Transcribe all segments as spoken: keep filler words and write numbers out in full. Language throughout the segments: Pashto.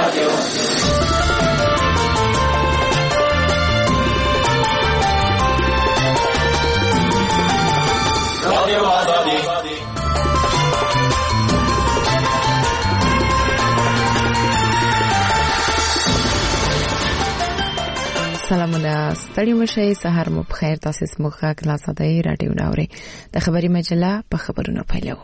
سلامونه ستړي مشئ سحر مو بخیر تاسو سموخه کلاس دی رادیو ناوري د خبري مجله په خبرونو پیلو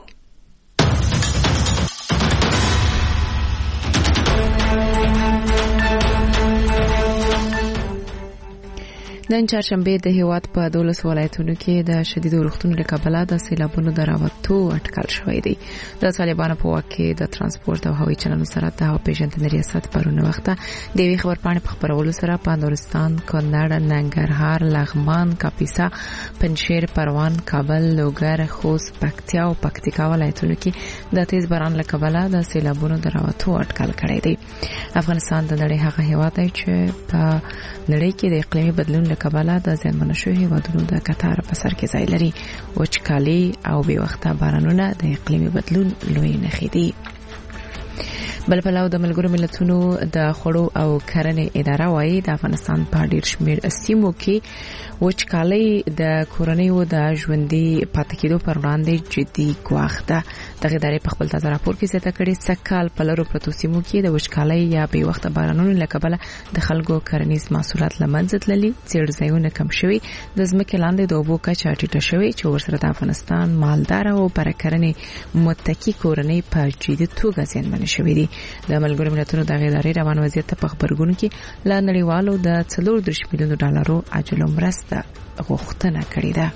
نن چهارشنبه د هیواد په دولس ولایتونو کې د شدید روغتون له کبله د سیلابونو دراوتو اټکل شوې دي د طالبانو په وخت کې د ترانسپورت او هوایي چلن سره د هوا پیژندنې ریاست پرونه وخت د وی خبرپاڼې په خبرولو سره په نورستان کونړ ننګرهار لغمان کاپیسا پنځیر پروان کابل لوګر خوست پکتیا او پکتیکا ولایتونو کې د تیز باران له کبله د سیلابونو دراوتو اټکل کړی دی افغانستان د نړۍ هغه هیواد دی چې په نړۍ کې د اقلیمي بدلون کبله د زیانمن شویو هیوادونو د قطار په سر کې ځای لري وچکالي او بې وخته بارانونه د اقلیمي بدلون لوی نښې دي بل پلاو د ملګرو ملتونو د خړو او کرنې اداره وايي د افغانستان په ډیر شمیر سیمو کې وچکالي د کورنیو د ژوندۍ پاتې کېدو پر وړاندې جدي ګواښ ده دغه ادارې په خپل تازه راپور کې زیاته کړې سکهال په لرو پرتو سیمو کې د وچکالي یا بې وخته بارانونو له کبله د خلکو کرنیز محصولات له منځه تللي څېړځایونه کم شوي د ځمکې لاندې د اوبو کچه ټیټه شوې چې ورسره د افغانستان مالدار او پر کرنې متکی کورنۍ په جدي توګه زیانمن شوې دي د ملګرو ملتونو د ادارې روان وضعیت په خبرګون کې لا نړیوالو د څلور دېرش میلیون ډالرو عاجله مرسته غوښتنه کړې ده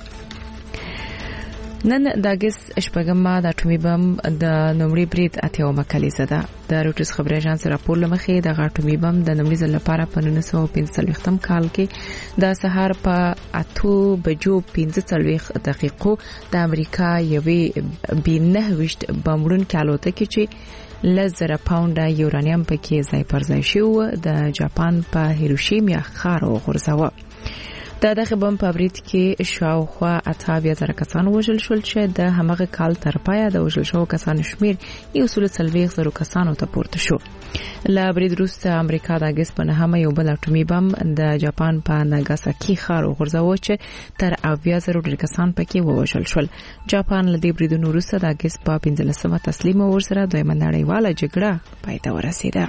نن د اگست شپږمه د اټومي بم د نومړي برید اتیاومه کلیزه ده د روټس خبري اژانس راپور لمخې د اټومي بم د نومړي ځل لپاره په نولس سوه پنځه څلوېښتم کال کې د سهار په اتو بجو پنځه څلوېښت دقیقو د امریکا یوې بي نهه ویشت بمړونکې الوتکې چې لزر پاونډه یورانیم پکې ځای پر ځای شو د جاپان په هیروشیما ښار وغورځاوه د دغه بم په برید کې شاوخوا اته اویا زره کسان وژل شول چې د همغه کال تر پایه د وژل شوو کسانو شمیر یو سل څلوېښت زره کسانو ته پورته شو له برید وروسته امریکا د اگست په نهمه یو بل اټومي بم د جاپان په ناګاساکي ښار وغورځاوه چې تر اویا زره ډېر کسان پکې ووژل شول جاپان له دې بریدونو وروسته د اگست په پنځلسمه تسلیم ورسره دویمه نړیواله جګړه پای ته ورسېده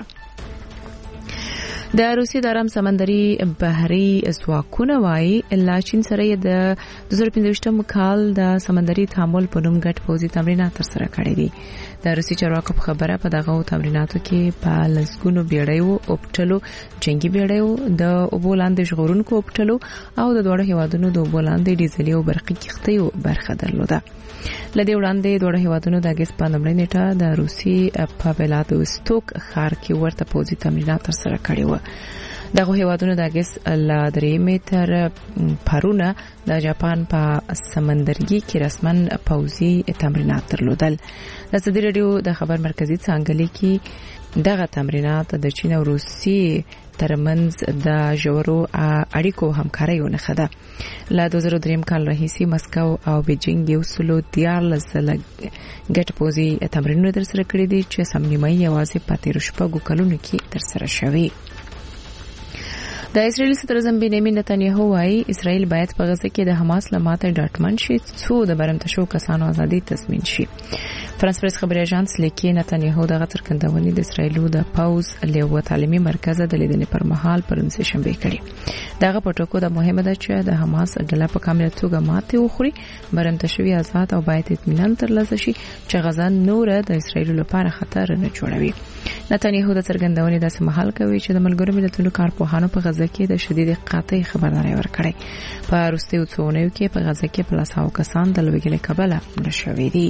د روسي د آرام سمندري بحري ځواکونه وايي لا چین سره د دوه زره پنځه کال د سمندري تعامل په نوم ګډ پوځي تمرینات ترسره کړي دي د روسي چارواکو په خبره په دغه تمریناتو کې په لسګونو بیړیو اوپټلو جنگي بیړیو د اوبولاندې ژغورونکو اوپټلو او د دوه هیوادونو د اوبولاندې ډیزلي او برقي کښتیو برخه درلوده لدې وړاندې دوه هیوادونو د اگست په نومړۍ نیټه د روسي په ولادوستوک ښار کې ورته پوځي تمرینات ترسره کړي وو دغه هیوادونو د اگست ل درې متر پرونه د جاپان په سمندرګي کې رسمن پوځي تمرینات درلودل د صدر رادیو د خبر مرکزی څنګه لیکي دغه تمرینات د چین او روسي ترمنځ د ژورو اړیکو همکارۍ نه خده له دوه زره درې کال راهیسې مسکو او بیجینګ یو سلو دیارلس ګټ پوځي تمرینونه ترسره کړي دي چې سم نیمایي یوازې په تېرو شپږو کلونو کې ترسره شوي د اسرائیل صدر اعظم بنیامین نتنیاهو وايي اسرائیل باید په غزه کې د حماس لماته ډاټمن شي څو د برمته شو کسانو ازادي تضمین شي فرانس پریس خبري اژانس لیکي نتنیاهو دغه څرګندونې د اسرائیل د پاوز له تعلیمي مرکز د لیدنې پر مهال پرونسه شنبه کړي دغه پټوکو د مهمه ده چې د حماس ډله په کامل توګه ماته وخوري برمته شوی آزاد او باید اطمینان ترلاسه شي چې غزه نور د اسرائیل لپاره خطر نه جوړوي نتنیاهو د څرګندونې د سمحال کوي چې د ملګرو ملتونو کارپوهانو په غزه کې د شدید قحطۍ خبرداري ورکړي په روسي وڅونیو کې په غزه کې پلاساو کسان د لوګل کبله نشوي دي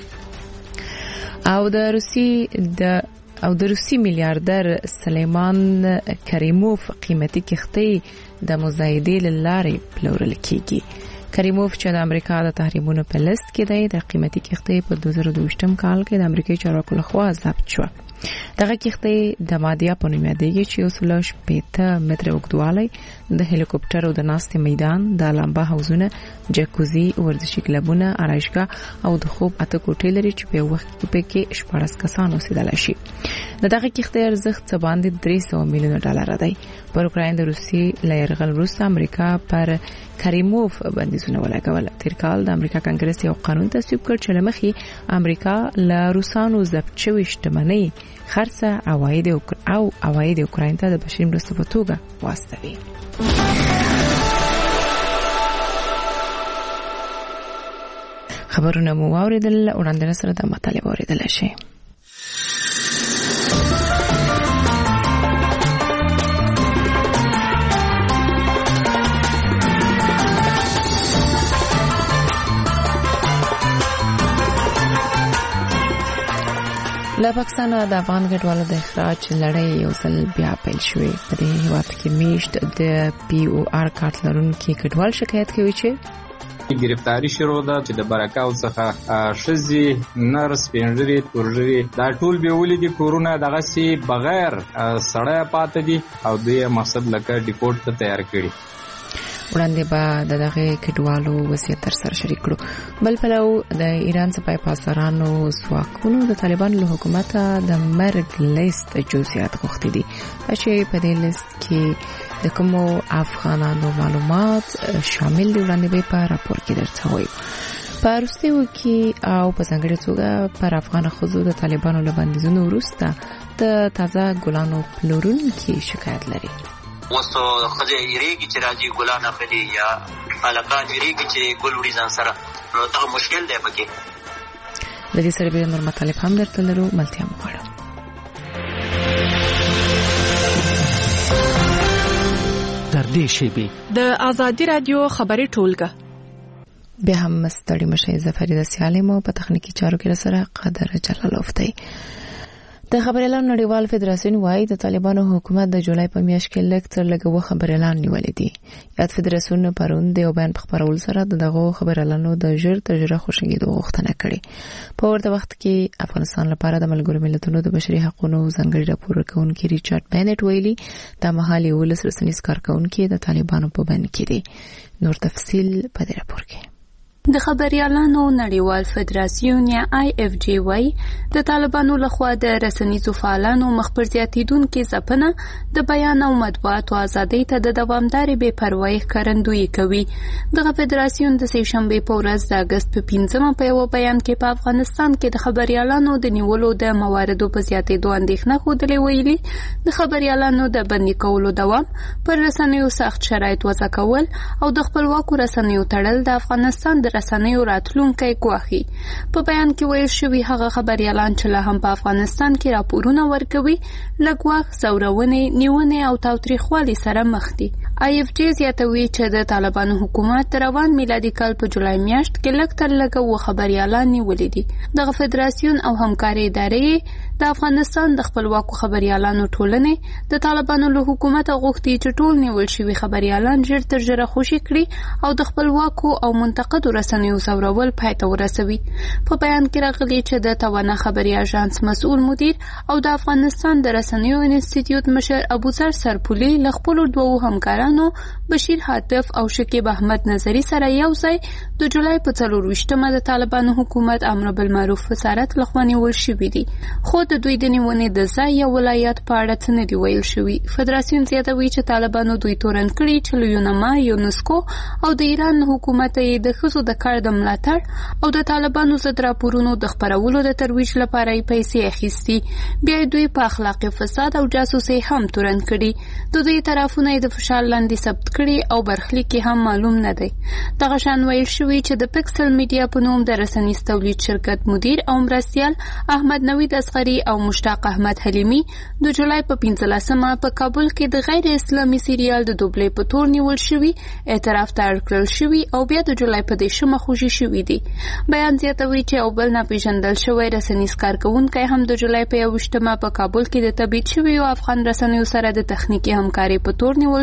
او د روسي د او د روسي میلیارډر سلیمان کریموف قیمتي کښتۍ د مزایدې لارې پلورل کیږي کریموف چې د امریکا د تحریمونو په لیست کې دی د قیمتي کښتۍ په دوه زره دوه کال کې د امریکایي چارواکو لخوا ضبط شو دغه کښتۍ د مادیا په نوم یادېږي چې یو سل شپېته متره اوږدوالی، د هلیکوپټر او د ناستې میدان، د لامبا حوضونه، جکوزي، ورزشي کلبونه، آرایشګاه او د خوب اته کوټې لري چې په یو وخت کې پکې شپاړس کسان اوسېدلی شي. د دغه کښتۍ ارزښت څه باندې درې سوه میلیونه ډالره دی. پر اوکراین د روسیې له یرغل وروسته امریکا پر کریموف بندیزونه ولګول. تیر کال د امریکا کنګرس یو قانون تصویب کړ چې له مخې امریکا له روسانو ضبط شوې شتمنۍ خرڅه عواید او عواید اوکراین ته د بشري مرستو په توګه واستوي. خبرونه مو واوریدل، وړاندې سره د مطالب اوریدل شي. له پاکستان د افغان ګډوالو د اخراج لړۍ یو ځل بیا پیل شوې. په دې هیواد کې میشت د پی او آر کارت لرونکي ګډوال شکایت کوي چې گرفتاری شروع ده چې د برکاو څخه شزي نرس پینځري تورژري دا ټول به ولې دي کورونه دغه سي بغیر سړی پاتې دي او د مقصد لکه ډیپورټ ته تیار کړي. وړاندې به د دغه کډوالو وصیت تر سره شریک کړو. بل پلو د ایران سپاه پاسدارانو ځواکونو د طالبانو له حکومت د مرګ لیست جزئیات غوښتي دي چې په دې لیست کې د کومو افغانانو معلومات شامل دي. وړاندې به په راپور کې درته وایو. په روسیو کې او په ځانګړې توګه پر افغان ښځو د طالبانو له بندیزونو وروسته د تازه ګلانو پلورونکي شکایت لري. وسو خځه یریږي چې راځي ګلان اخلي یا علاقات یریږي چې ګل وړي ځان سره، نو دا مشکل دی پکې. د دې سره به نور مطالب هم درته لرو. ملتیا مو غواړم. تر دې شیبې د ازادي رادیو خبري ټولګه بیا هم ستړي مشه. زفری د سیالمو په تخنیکی چارو کې سره قدر جلالوف دی. د خبريالانو نړیوال فدراسیون وايي د طالبانو حکومت د جولای په میاشت کې لږ تر لږه و خبريالان نیولې دي. یاد فدراسیون پرون د یو بیان په خبرولو سره دغه خبريالانو د ژر تر ژره خوشنګېدو غوښتنه کړې. په ورته وخت کې افغانستان لپاره د ملګرو ملتونو د بشري حقوقو ځانګړي راپور ورکونکي ریچارډ بینټ ویلي د مهالي ولس رسنیز کارکونکي د طالبانو په بند کې دي. نور تفصيل په دې راپور کې. د خبريالانو نړیوال فدراسیون یا آی اف جی وايي د طالبانو لخوا د رسنیزو فعالانو مخ پر زیاتیدونکو ځپنه د بیان او مطبوعاتو ازادۍ ته د دوامدارې بې پروايي ښکارندویي کوي. دغه فدراسیون د سهشنبه په ورځ د اگست په پنځمه په یو بیان کې په افغانستان کې د خبريالانو د نیولو د مواردو په زیاتېدو اندېښنه خوده ویلي. د خبريالانو د بندي کولو دوام، پر رسنیو سخت شرایط وضع کول او د خپلواکو رسنیو تړل د افغانستان د رسنیو راتلونکي ګواښي. په بیان کې ویل شوی هغه خبريالان چې لا هم په افغانستان کې راپورونه ورکوي لګواښ، زورونې، نیونې او تاوتریخوالي سره مخ دي. آی اف جی زیاتوي چې د طالبانو حکومت روان میلادي کال په جولای میاشت کې لږ تر لږه و خبريالان نیولې دي. دغه فدراسیون او همکاري ادارې د افغانستان د خپلواکو خبريالانو ټولنې د طالبانو له حکومت غوښتي چې ټول نیول شوی خبريالان ژر تر ژره خوشي کړي او د خپلواکو او منتقدو رسنیو زورول پای ته ورسوي. په بیان کې راغلي چې د توانا خبري اژانس مسؤل مدیر او د افغانستان د رسنیو انسټیټیوټ مشر ابوذر سرپولي له خپل دوه همکارانو بشیر حاتف او شکیب احمد نظری سره یو ځای د جولای په څلور ویشتمه د طالبانو حکومت امر بالمعروف وزارت لخوا نیول شوی دی، خو د دوی د نیونې د ځای یا ولایت په اړه څه نه دی ویل شوی. فدراسیون زیاتوي چې طالبانو دوی تورن کړي چې له یونما، یونسکو او د ایران حکومت یې د خزو د کار د ملاتړ او د طالبانو ضد راپورونو د خپرولو د ترویج لپاره یې پیسې اخیستي. بیا دوی په اخلاقي فساد او جاسوسي هم تورن کړي. د دوی طرفونه د فشار لاندې ثبت کړي او برخلیک هم معلوم نه دی. دغه شان ویل شوی چې د پکسل میډیا په نوم د رسنیز تولید شرکت مدیر او مرستیال احمد نوید اصغری او مشتاق احمد حلیمی د جولای په پنځلسمه په کابل کې د غیر اسلامي سریال د دوبلې په تور نیول شوی، اعتراف ته اړ کړل شوی او بیا د جولای په دیشمه خوشي شوی دی. بیان زیاتوي چې او بل ناپېژندل شوی رسنیز کارکونکي هم د جولای په یوویشتمه په کابل کې د تبعید شوی او افغان رسنیو سره د تخنیکی همکاري په تور نیول شوی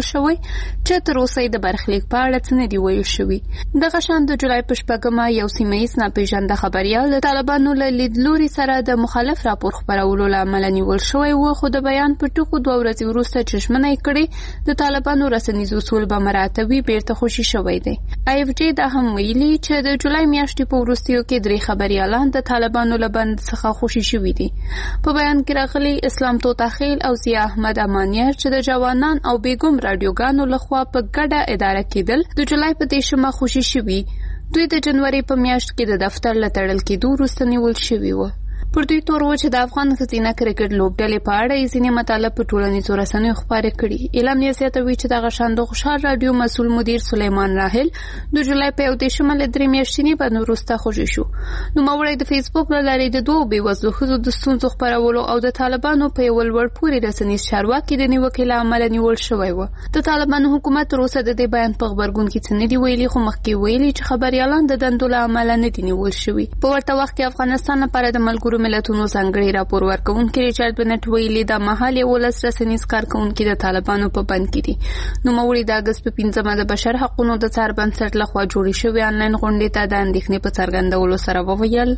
چې تر اوسه د برخلیک په اړه څه نه دی ویل شوی. دغه شان د جولای په شپږمه یو سیمه ییز ناپېژانده خبریال د طالبانو له لیدلوري سره د مخالف راپور خپرولو له امله نیول شوی و، خو د بیان په ټکو دوه ورځې وروسته چې ژمنه یې کړې د طالبانو رسنیز اصول به مراعاتوي، بیرته خوشي شوی دی. آی اف جی دا هم ویلي چې د جولای میاشتې په وروستیو کې درې خبریالان د طالبانو له بند څخه خوشي شوي دي. په بیان کې راغلي اسلام توتاخیل او ضیا احمد امانیار چې د جوانان او بیګم رادیوګانو لخوا په ګډه اداره کېدل د جولای په دیشمه خوشي شوي. دوی د جنوري په میاشت کې د دفتر له تړل کېدو وروسته نیول شوي وو. پر دوی تور و چې د افغان ښځینه کرکټ لوبډلې په اړه یې ځینې مطالب په ټولنیزو رسنیو خپاره کړي. اعلان یې زیاتوي چې دغه شان د خوشحال راډیو مسؤل مدیر سلیمان راحل د جولای په یو دېرشمه له درې میاشتني بند وروسته خوشي شو. نوموړی د فیسبوک له لارې د دوو بېوزلو ښځو د ستونزو خپرولو او د طالبانو په یو لوړ پورې رسنیز چارواکي د نیوکې له امله نیول شوی و. د طالبانو حکومت تر اوسه د دې بیان په غبرګون کې څه نه دي ویلي، خو مخکې ویلي چې خبریالان د دندو له امله نه دي نیول شوي. په ورته وخت کې افغانستان لپاره د ملګرو ملتونو ځانګړي راپور ورکوونکي ریچارډ بنټ ویلي د مهال یولس رسنیز کارکوونکي د طالبانو په بند کې دي. نوموړي د اګست په پنځمه د بشر حقونو د څار بنسټ لخوا جوړې شوې آنلاین غونډې ته د اندېښنې په څرګندولو سره وویل: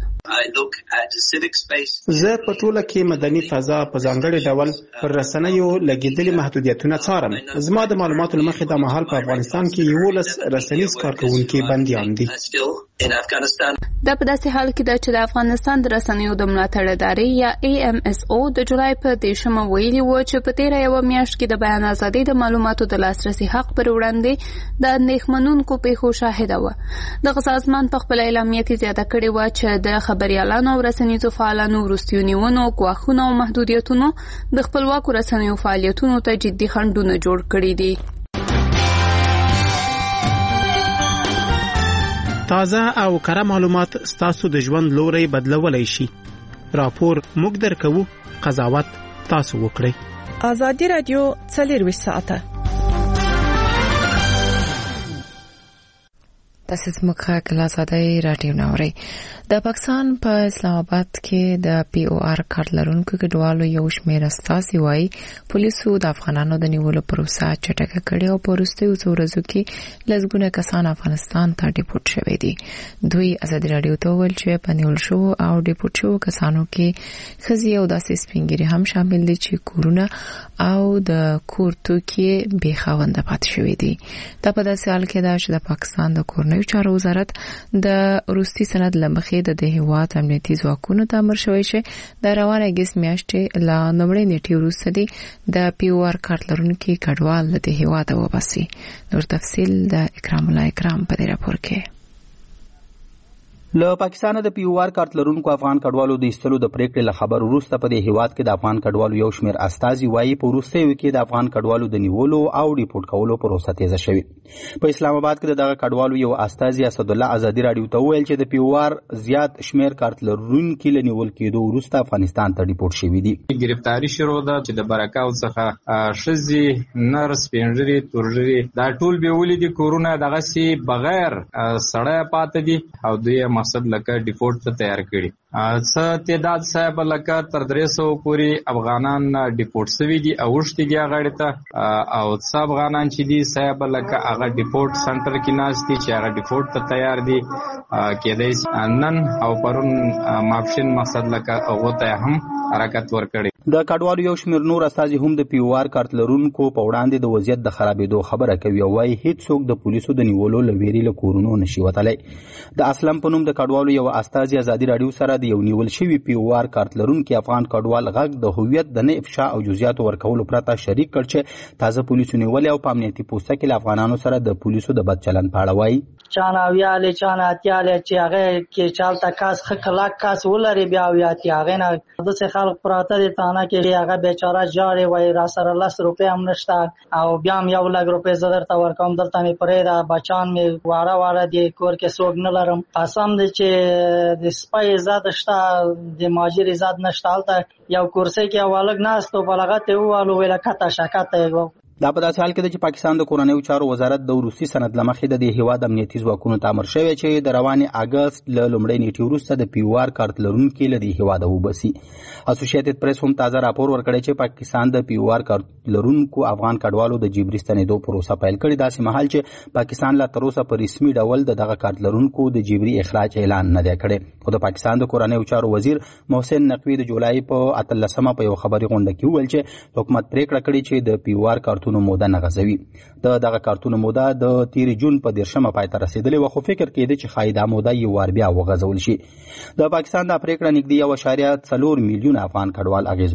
زه په ټوله کې مدني فضا په ځانګړي ډول پر رسنیو لګېدلي محدودیتونه څارم. زما د معلوماتو له مخې د مهال په افغانستان کې یولس رسنیز کارکوونکي بندیان دي. دا په داسې حال کې ده چې د افغانستان د رسنیو د ملاتړ ادارې یا ای ایم اس او د جولای په دیرشمه ویلي و چې په تیره یوه میاشت کې د بیان ازادۍ د معلوماتو د لاسرسي حق پر وړاندې د اندېښمنونکو پیښو شاهده وه. دغه سازمان په خپله اعلامیه کې زیاته کړې وه چې د خبریالانو او رسنیزو فعالانو وروستیو نیونو، ګواښونو او محدودیتونو د خپلواکو رسنیو فعالیتونو ته جدي خنډونه جوړ کړي دي. تازه او کره معلومات ستاسو د ژوند لوري بدلولای شي. راپور موږ درکوو، قضاوت تاسو وکړئ. آزادی رادیو څلرویشت ساعته تاسو زموږه کله آزادی رادیو نوري. د پاکستان په اسلام آباد کې د پی او آر کارت لرونکو کډوالو یو شمېر استازي وایي پولیسو د افغانانو د نیولو پروسه چټکه کړې او په وروستیو څو ورځو کې لږونه کسان افغانستان ته ډیپورټ شوي دي. دوی آزادي رادیو ته ویل چې په نیول شوو او ډیپورټ شوو کسانو کې ښځې او داسې سپینګیري هم شامل دي چې کورونه او د کور توکي بې خاونده پاتې شوي دي. دا په داسې حال کې ده چې د پاکستان د کورنیو چارو وزارت د وروستي سند له مخې د د هیواد امنیتي ځواکونو ته امر شوی چې د روانه اګست میاشتې له لومړۍ نیټې وروسته دی د پی او آر کارت لرونکي کډوال له د هیواد وباسي. نور تفصیل د اکرام الله اکرام په دې راپور کې. له پاکستان د پی او آر کارت لرونکو افغان کډوالو د ایستلو د پریکړې له خبر وروسته په دې هیواد کې د افغان کډوالو یو شمېر استازي وایي په وروستیو کې د افغان کډوالو د نیولو او ریپورټ کولو پروسه تیزه شوې. په اسلام آباد کې دغه کډوالو یو استازي اسد الله آزادي رادیو ته ویل چې د پی او آر زیات شمېر کارت لرونکي له نیول کېدو وروسته افغانستان ته ریپورټ شوي دي. گرفتاری شروع ده چې د برکاو څخه ښځې، نرس، سپینږیري، تورږیري دا ټول بیولي دي کورونه دغسې بغیر سړی پاتې دي او دوی مقصد لکه ډیپورټ ته تیار کړي. څه تعداد صاحب لکه تر درې سوه پورې افغانان ډیپورټ شوي دي او اوښتي دي هغه ته، او څه افغانان چې دي صاحب لکه هغه ډیپورټ سنټر کې ناست دي چې هغه ډیپورټ ته تیار دي. کېدای شي نن او پرون ماپښین مقصد لکه هغو ته هم حرکت ورکړي. د کډوالو یو شمېر نور استازي هم د پی او آر کارت لرونکو په وړاندې د وضعیت د خرابېدو خبره کوي او وایي هیڅوک د پولیسو د نیولو له ویرې له کورونو نشي وتلی. د اسلم په نوم د کډوالو یو استازي ازادي راډیو سره د یو نیول شوي پی او آر کارت لرونکي افغان کډوال غږ د هویت د نه افشا او جزئیاتو ورکولو پرته شریک کړ چې تازه پولیسو نیولې او په امنیتي پوسته کې له افغانانو سره د پولیسو د بد چلند په اړه وایي. چانه ویالې چانه اتیالې چې هغه کې چالته کاس ښه کلاک کاس ولري بیا ویاتي هغه نه داسې خلک پراته دي تانه کې هغه بیچاره جاړې وایي را سره لس روپۍ هم نشته او بیا هم یو لږ روپۍ زه درته ورکوم دلته مې پرېږده بچان مې واړه واړه دي کور کې څوک نه لرم. قسم دی چې د سپی عزت شته د ماجر عزت نشته. هلته یو کرسۍ کې یو هلک ناست و په لغت یې ووالو ویله کته شه کته یې دا په داسې حال کې ده چې پاکستان د کورنیو چارو وزارت د وروستي سند له مخې د دې هیواد امنیتي ځواکونو ته امر شوی چې د روانې اګست له لومړۍ نیټې وروسته د پی او آر کارت لرونکي له دې هیواده وباسي. اسوسییټډ پریس هم تازه راپور ورکړی چې پاکستان د پی او آر کارت لرونکو افغان کډوالو د جبري ستنېدو پروسه پیل کړې، داسې مهال چې پاکستان لا تر اوسه په رسمي ډول د دغه کارت لرونکو د جبري اخراج اعلان نه دی کړی. خو د پاکستان د کورنیو چارو وزیر محسن نقوي د جولای په اتلسمه په یو خبري غونډه کې وویل چې حکومت پریکړه کړې چې د پی او آر کارتونو موده نه غځوي. د دغه کارتونو موده د تیر جون په دیرشمه پای ته رسیدلې وه، خو فکر کېده چې ښایي دا موده یو وار بیا وغځول شي. د پاکستان دا پریکړه نږدې یو اعشاریه څلور میلیونه افغان کډوال اغېز